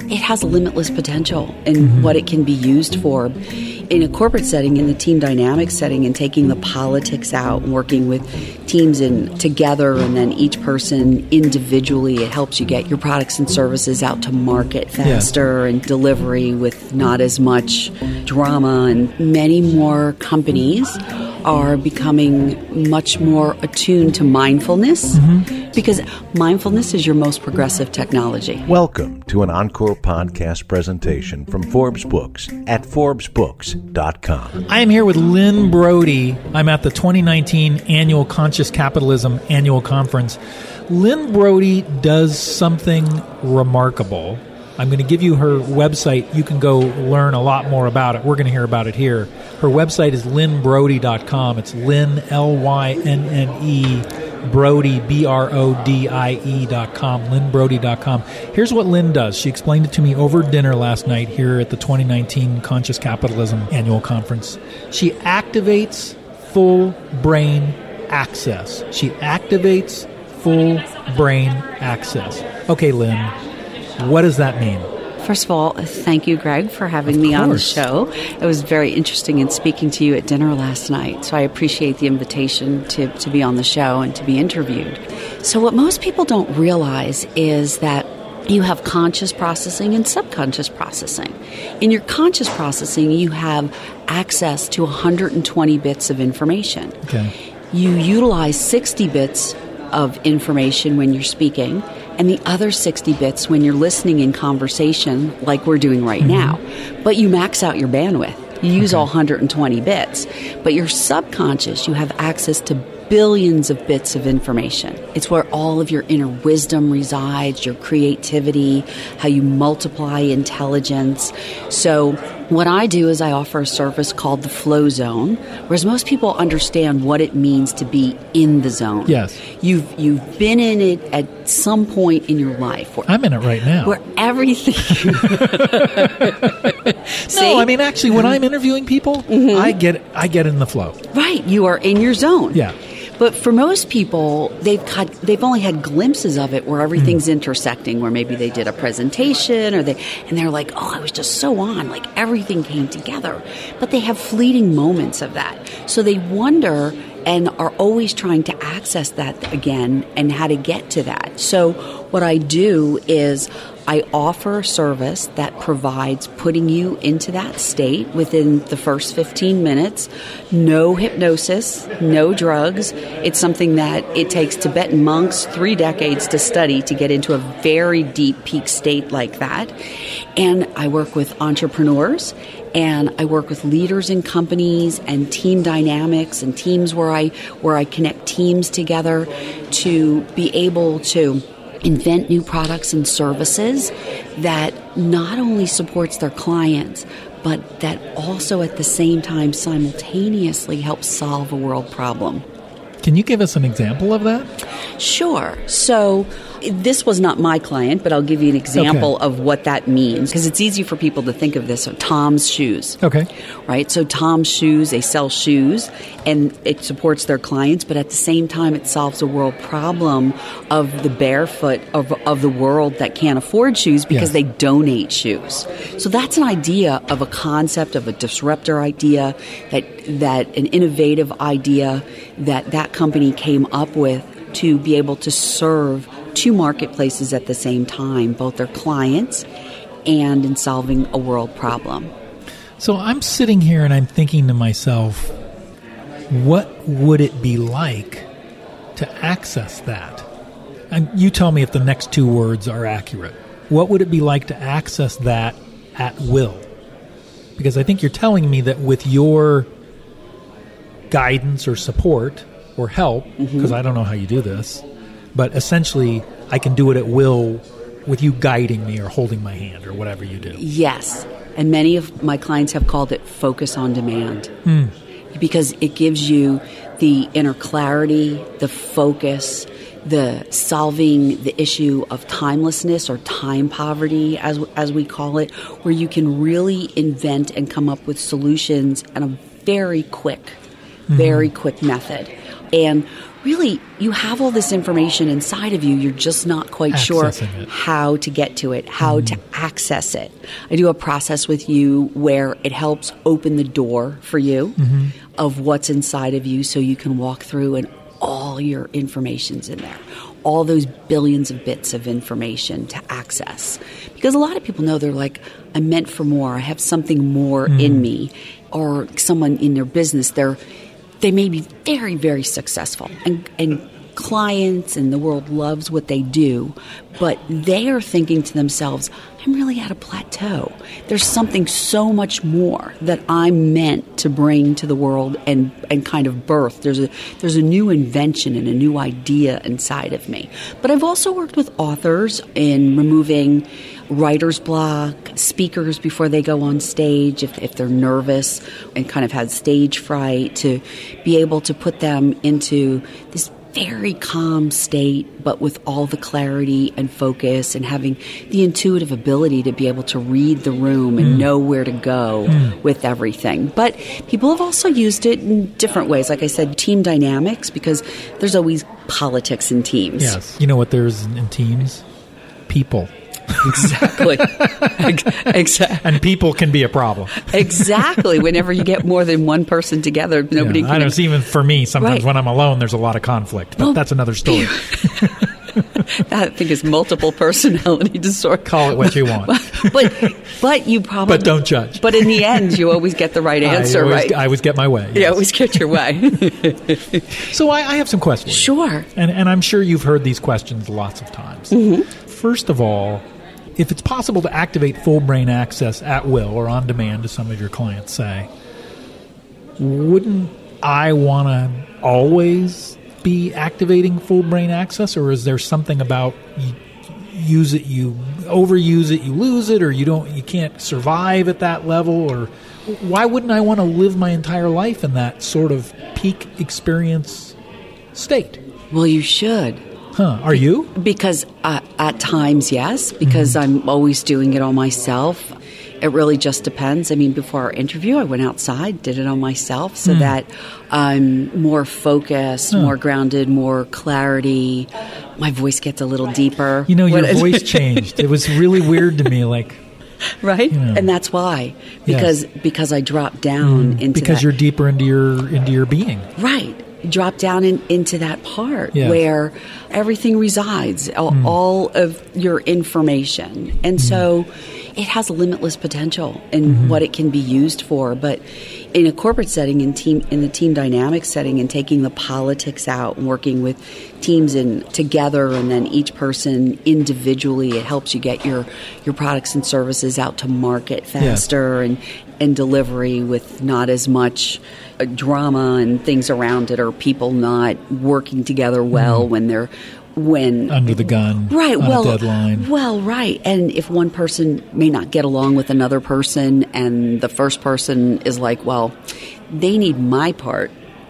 it has limitless potential in what it can be used for. In a corporate setting, in the team dynamics setting, and taking the politics out and working with teams together, and then each person individually, it helps you get your products and services out to market faster and delivery with not as much drama. And many more companies are becoming much more attuned to mindfulness because mindfulness is your most progressive technology. Welcome to an Encore podcast presentation from Forbes Books at ForbesBooks.com. I am here with Lynn Brody. I'm at the 2019 Annual Conscious Capitalism Annual Conference. Lynn Brody does something remarkable. I'm going to give you her website. You can go learn a lot more about it. We're going to hear about it here. Her website is lynnbrody.com. It's Lynn, L-Y-N-N-E, Brody, B-R-O-D-I-E.com, lynnbrody.com. Here's what Lynn does. She explained it to me over dinner last night here at the 2019 Conscious Capitalism Annual Conference. She activates full brain access. She activates full brain access. Okay, Lynn, what does that mean? First of all, thank you, Greg, for having me on the show. It was very interesting in speaking to you at dinner last night, so I appreciate the invitation to be on the show and to be interviewed. So what most people don't realize is that you have conscious processing and subconscious processing. In your conscious processing, you have access to 120 bits of information. Okay. You utilize 60 bits of information when you're speaking, and the other 60 bits when you're listening in conversation like we're doing right now. But you max out your bandwidth. You use all 120 bits. But your subconscious, you have access to billions of bits of information. It's where all of your inner wisdom resides, your creativity, how you multiply intelligence. So what I do is I offer a service called the Flow Zone, whereas most people understand what it means to be in the zone. Yes. You've been in it at some point in your life. I'm in it right now. Where everything... No, I mean, actually, when I'm interviewing people, I get in the flow. Right. You are in your zone. Yeah. But for most people, they've only had glimpses of it where everything's intersecting, where maybe they did a presentation and they're like, oh, I was just so on, like everything came together. But they have fleeting moments of that. So they wonder and are always trying to access that again and how to get to that. So what I do is I offer a service that provides putting you into that state within the first 15 minutes. No hypnosis, no drugs. It's something that it takes Tibetan monks 3 decades to study to get into a very deep peak state like that. And I work with entrepreneurs, and I work with leaders in companies and team dynamics and teams where I connect teams together to be able to invent new products and services that not only supports their clients, but that also at the same time simultaneously helps solve a world problem. Can you give us an example of that? Sure. So this was not my client, but I'll give you an example of what that means, because it's easy for people to think of this. So Tom's Shoes. Okay. Right? So Tom's Shoes, they sell shoes, and it supports their clients, but at the same time it solves a world problem of the barefoot of the world that can't afford shoes because they donate shoes. So that's an idea of a concept, of a disruptor idea, that an innovative idea that company came up with to be able to serve two marketplaces at the same time, both their clients and in solving a world problem. So I'm sitting here and I'm thinking to myself, what would it be like to access that? And you tell me if the next 2 words are accurate. What would it be like to access that at will? Because I think you're telling me that with your guidance or support or help, because I don't know how you do this, but essentially I can do it at will with you guiding me or holding my hand or whatever you do. Yes. And many of my clients have called it focus on demand. Because it gives you the inner clarity, the focus, the solving the issue of timelessness or time poverty, as we call it, where you can really invent and come up with solutions in a very quick very quick method. And really, you have all this information inside of you. You're just not quite sure how to get to it, how to access it. I do a process with you where it helps open the door for you of what's inside of you so you can walk through and all your information's in there. All those billions of bits of information to access. Because a lot of people know they're like, I'm meant for more. I have something more in me. Or someone in their business, they may be very, very successful. And clients and the world loves what they do. But they are thinking to themselves, I'm really at a plateau. There's something so much more that I'm meant to bring to the world and kind of birth. There's a new invention and a new idea inside of me. But I've also worked with authors in removing writer's block, speakers before they go on stage, if they're nervous and kind of have stage fright, to be able to put them into this very calm state, but with all the clarity and focus and having the intuitive ability to be able to read the room and know where to go with everything. But people have also used it in different ways. Like I said, team dynamics, because there's always politics in teams. Yes. You know what there's in teams? People. Exactly. Exactly. And people can be a problem. Exactly. Whenever you get more than one person together, nobody can... I know, it's even for me, sometimes when I'm alone, there's a lot of conflict. But that's another story. I think it's multiple personality disorder. Call it what you want. But you probably... But don't judge. But in the end, you always get the right answer, right? I always get my way. Yes. You always get your way. So I have some questions. Sure. And I'm sure you've heard these questions lots of times. First of all, if it's possible to activate full brain access at will or on demand, as some of your clients say, wouldn't I want to always be activating full brain access, or is there something about you use it, you overuse it, you lose it, or you can't survive at that level? Or why wouldn't I want to live my entire life in that sort of peak experience state? Well, you should. Huh. Are you? Because at times, yes, because I'm always doing it all myself. It really just depends. I mean, before our interview, I went outside, did it on myself so that I'm more focused, more grounded, more clarity. My voice gets a little deeper. You know, your voice changed. It was really weird to me, like... Right? You know. And that's why. Because I dropped down into because you're deeper into your being. Right. Drop down into that part where everything resides, all of your information. And so it has limitless potential in what it can be used for. But in a corporate setting, in the team dynamic setting, and taking the politics out and working with teams together, and then each person individually, it helps you get your products and services out to market faster and delivery with not as much drama and things around it, or people not working together well when under the gun, right? On a deadline. Well, right. And if one person may not get along with another person, and the first person is like, well, they need my part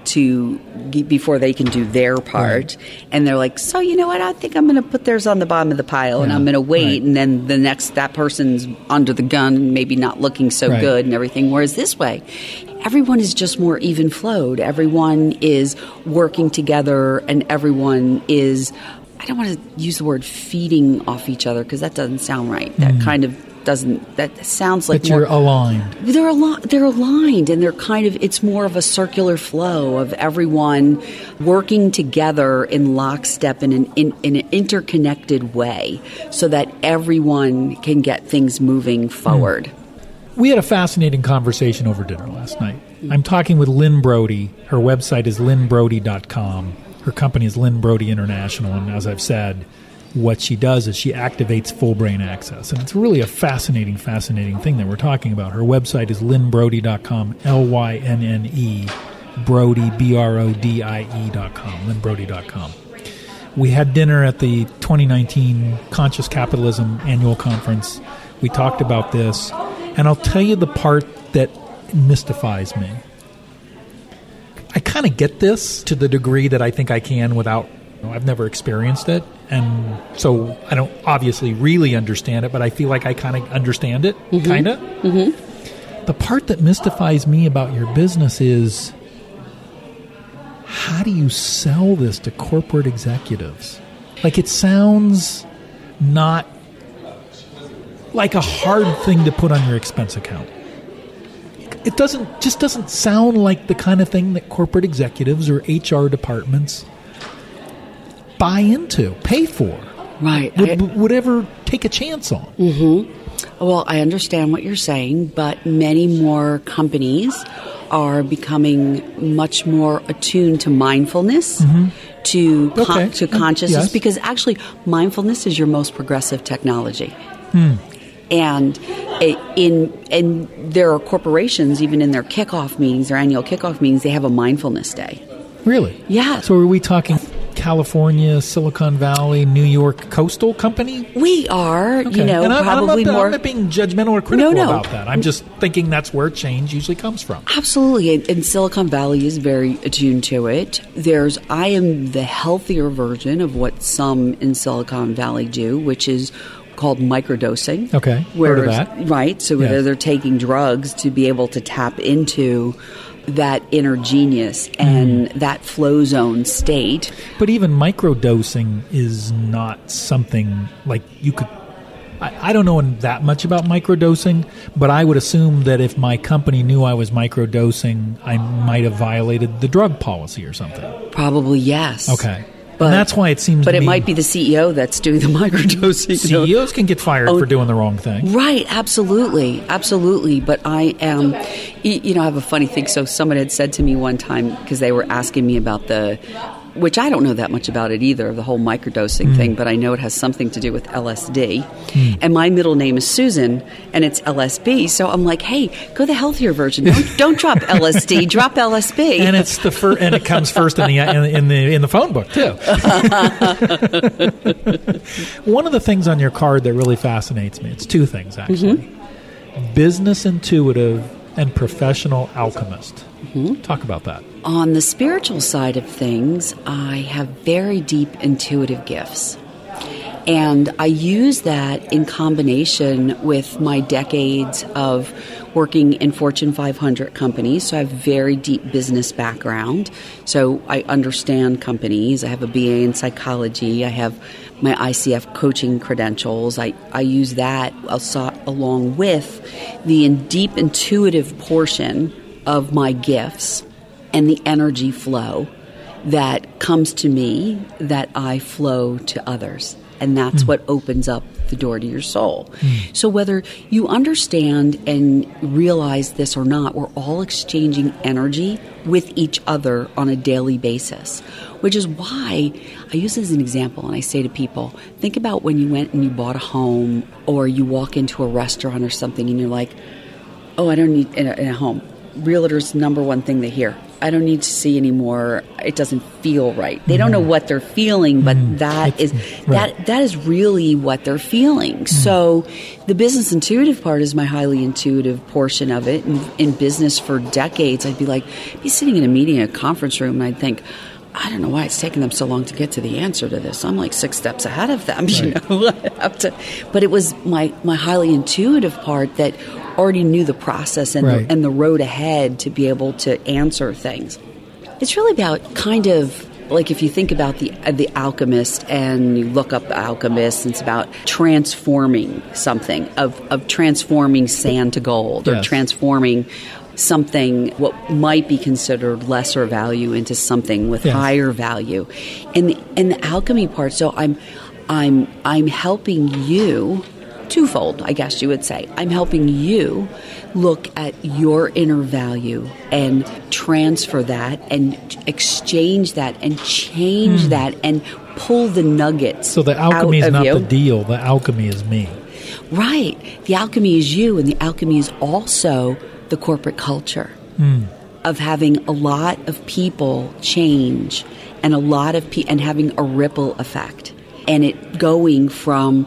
before they can do their part, and they're like, so you know what? I think I'm going to put theirs on the bottom of the pile, and I'm going to wait, and then that person's under the gun, maybe not looking so good, and everything. Whereas this way, everyone is just more even flowed. Everyone is working together, and everyone is, I don't want to use the word feeding off each other, because that doesn't sound right. That kind of doesn't, that sounds like but you're aligned. They're aligned, and they're kind of, it's more of a circular flow of everyone working together in lockstep in an interconnected way, so that everyone can get things moving forward. We had a fascinating conversation over dinner last night. I'm talking with Lynn Brody. Her website is lynnbrody.com. Her company is Lynn Brody International, and as I've said, what she does is she activates full brain access. And it's really a fascinating thing that we're talking about. Her website is lynnbrody.com, Lynne, Brody, BRODIE.com, lynnbrody.com. We had dinner at the 2019 Conscious Capitalism Annual Conference. We talked about this, and I'll tell you the part that mystifies me. I kind of get this to the degree that I think I can without, I've never experienced it, and so I don't obviously really understand it, but I feel like I kind of understand it, kind of. The part that mystifies me about your business is how do you sell this to corporate executives? Like, it sounds not like a hard thing to put on your expense account. It doesn't sound like the kind of thing that corporate executives or HR departments buy into, pay for. Right. Would ever take a chance on. Mm-hmm. Well, I understand what you're saying, but many more companies are becoming much more attuned to mindfulness, to consciousness, yes. because actually mindfulness is your most progressive technology. And there are corporations, even in their kickoff meetings, their annual kickoff meetings, they have a mindfulness day. Really? Yeah. So are we talking California, Silicon Valley, New York coastal company? We are, Okay. probably more. I'm not being judgmental or critical about that. I'm just thinking that's where change usually comes from. Absolutely. And Silicon Valley is very attuned to it. I am the healthier version of what some in Silicon Valley do, which is called microdosing. Okay. Heard of that. Right. So whether they're taking drugs to be able to tap into that inner genius and that flow zone state. But even microdosing is not something like you could... I don't know that much about microdosing, but I would assume that if my company knew I was microdosing, I might have violated the drug policy or something. Probably yes. Okay. And that's why it seems But to it me... might be the CEO that's doing the microdosing. CEOs can get fired for doing the wrong thing. Right, absolutely. But I am, I have a funny thing. So someone had said to me one time, because they were asking me about which I don't know that much about it either, the whole microdosing thing, but I know it has something to do with LSD. And my middle name is Susan, and it's LSB. So I'm like, hey, go the healthier version. Don't drop LSD, drop LSB. And it's and it comes first in the phone book too. One of the things on your card that really fascinates me, it's two things actually. Business intuitive and professional alchemist. Talk about that. On the spiritual side of things, I have very deep intuitive gifts. And I use that in combination with my decades of working in Fortune 500 companies. So I have very deep business background. So I understand companies. I have a BA in psychology. I have my ICF coaching credentials. I use that along with the deep intuitive portion of my gifts and the energy flow that comes to me that I flow to others. And that's what opens up the door to your soul. So whether you understand and realize this or not, we're all exchanging energy with each other on a daily basis, which is why I use this as an example. And I say to people, think about when you went and you bought a home or you walk into a restaurant or something and you're like, oh, I don't need in a home. Realtors' number one thing they hear, I don't need to see anymore. It doesn't feel right. They don't know what they're feeling, but that is really what they're feeling. So the business intuitive part is my highly intuitive portion of it. And in business for decades, I'd be sitting in a meeting, a conference room, and I'd think, I don't know why it's taking them so long to get to the answer to this. I'm like 6 steps ahead of them, But it was my highly intuitive part that already knew the process and the road ahead to be able to answer things. It's really about kind of like if you think about the alchemist and you look up the alchemist, it's about transforming something, of transforming sand to gold or transforming something what might be considered lesser value into something with higher value. And the alchemy part, so I'm helping you twofold, I guess you would say. I'm helping you look at your inner value and transfer that and exchange that and change that and pull the nuggets. So the alchemy is not the deal. The alchemy is me. Right. The alchemy is you, and the alchemy is also the corporate culture of having a lot of people change and and having a ripple effect, and it going from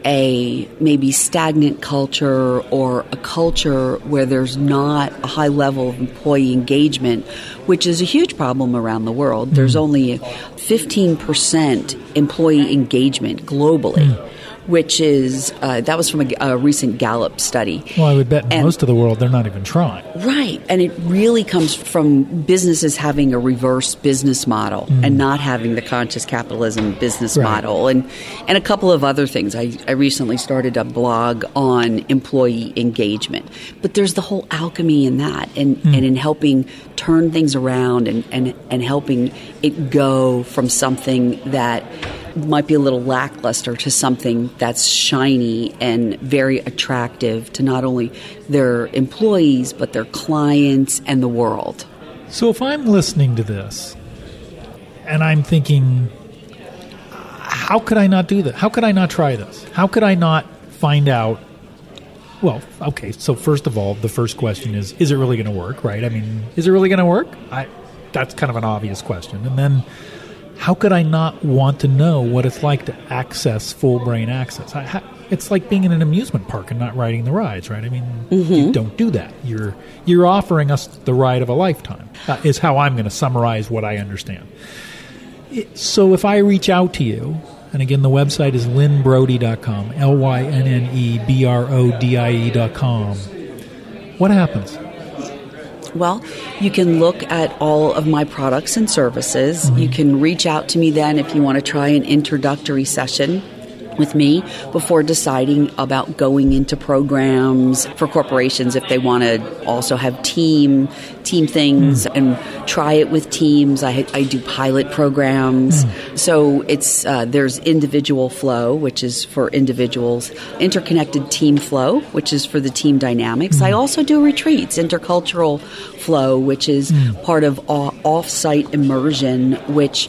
a maybe stagnant culture or a culture where there's not a high level of employee engagement, which is a huge problem around the world. There's only 15% employee engagement globally, which is that was from a recent Gallup study. Well, I would bet in most of the world they're not even trying. Right, and it really comes from businesses having a reverse business model and not having the conscious capitalism business model, and a couple of other things. I recently started a blog on employee engagement, but there's the whole alchemy in that, and in helping turn things around and helping it go from something that might be a little lackluster to something that's shiny and very attractive to not only their employees, but their clients and the world. So if I'm listening to this and I'm thinking, how could I not do that? How could I not try this? How could I not find out? Well, okay, so first of all, the first question is it really going to work, right? I mean, is it really going to work? That's kind of an obvious question. And then how could I not want to know what it's like to access full brain access? It's like being in an amusement park and not riding the rides, right? I mean, you don't do that. You're offering us the ride of a lifetime, is how I'm going to summarize what I understand. So if I reach out to you, and again, the website is lynnbrody.com, LYNNEBRODIE.com, what happens? Well, you can look at all of my products and services. You can reach out to me then if you want to try an introductory session with me before deciding about going into programs for corporations if they want to also have team things and try it with teams. I do pilot programs. So it's there's individual flow, which is for individuals, interconnected team flow, which is for the team dynamics. I also do retreats, intercultural flow, which is part of off-site immersion, which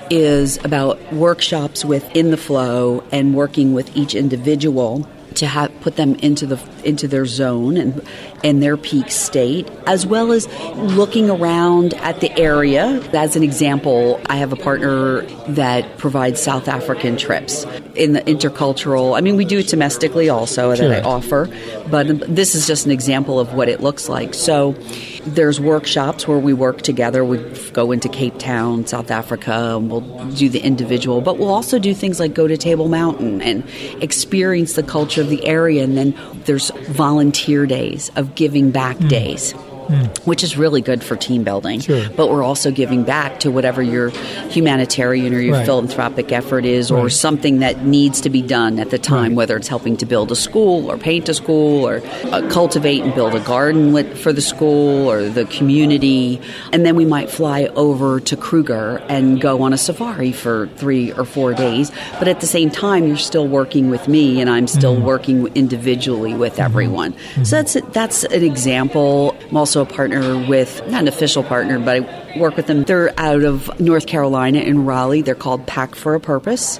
is about workshops within the flow and working with each individual to put them into their zone and their peak state, as well as looking around at the area. As an example, I have a partner that provides South African trips in the intercultural. I mean, we do it domestically also that I offer, but this is just an example of what it looks like. So there's workshops where we work together. We go into Cape Town, South Africa, and we'll do the individual, but we'll also do things like go to Table Mountain and experience the culture of the area. And then there's volunteer days of giving back days, which is really good for team building. But we're also giving back to whatever your humanitarian or your philanthropic effort is, or something that needs to be done at the time, whether it's helping to build a school or paint a school or cultivate and build a garden for the school or the community. And then we might fly over to Kruger and go on a safari for 3 or 4 days. But at the same time, you're still working with me, and I'm still working individually with everyone. So that's an example. I'm also a partner with, not an official partner, but I work with them. They're out of North Carolina in Raleigh. They're called Pack for a Purpose.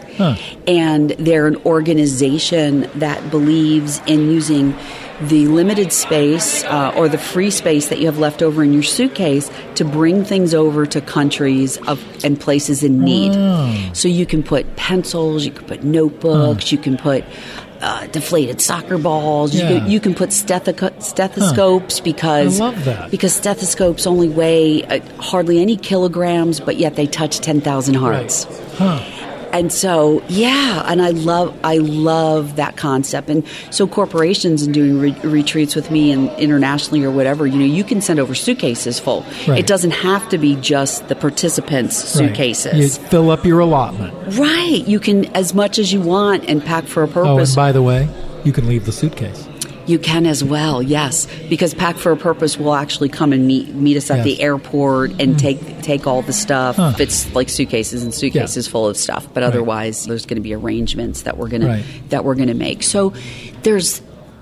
And they're an organization that believes in using the limited space or the free space that you have left over in your suitcase to bring things over to countries and places in need. So you can put pencils, you can put notebooks, you can put deflated soccer balls. You can put stethoscopes because I love that. Because stethoscopes only weigh hardly any kilograms, but yet they touch 10,000 hearts. And so, and I love that concept. And so corporations and doing retreats with me and internationally or whatever, you can send over suitcases full. It doesn't have to be just the participants' suitcases. You fill up your allotment. Right. You can, as much as you want, and Pack for a Purpose. Oh, and by the way, you can leave the suitcase. You can as well, yes, because Pack for a Purpose will actually come and meet us at the airport and take all the stuff. It's like suitcases full of stuff, but otherwise there's going to be arrangements that we're going to make. So there's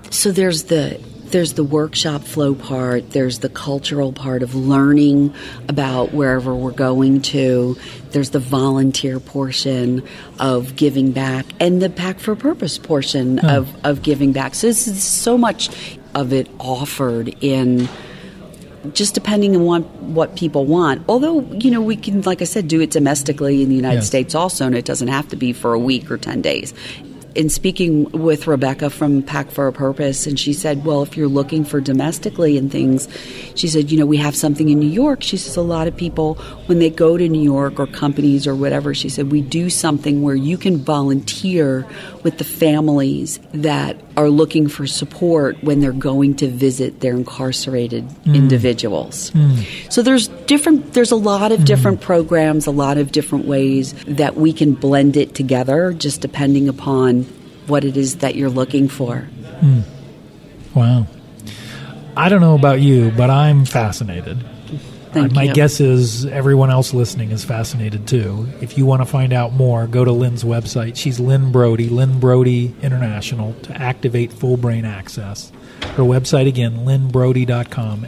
the workshop flow part, there's the cultural part of learning about wherever we're going to, there's the volunteer portion of giving back, and the Pack for a Purpose portion of giving back. So this is so much of it offered in just depending on what people want. Although, we can, like I said, do it domestically in the United States also, and it doesn't have to be for a week or 10 days. in speaking with Rebecca from Pack for a Purpose, and she said, well, if you're looking for domestically and things, she said, we have something in New York. She says a lot of people, when they go to New York or companies or whatever, she said, we do something where you can volunteer with the families that are looking for support when they're going to visit their incarcerated individuals. So there's a lot of different programs, a lot of different ways that we can blend it together, just depending upon what it is that you're looking for. Wow. I don't know about you, but I'm fascinated. My guess is everyone else listening is fascinated too. If you want to find out more, go to Lynn's website. She's Lynn Brody, Lynn Brody International, to activate full brain access. Her website again, lynnbrody.com,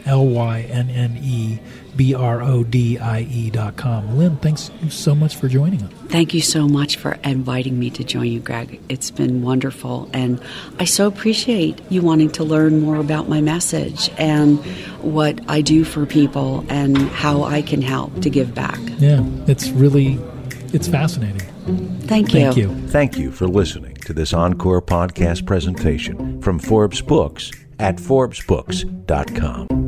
LYNNEBRODIE.com. Lynn, thanks so much for joining us. Thank you so much for inviting me to join you, Greg. It's been wonderful, and I so appreciate you wanting to learn more about my message and what I do for people and how I can help to give back. Yeah, it's fascinating. Thank you. Thank you. Thank you for listening to this Encore podcast presentation from Forbes Books at ForbesBooks.com.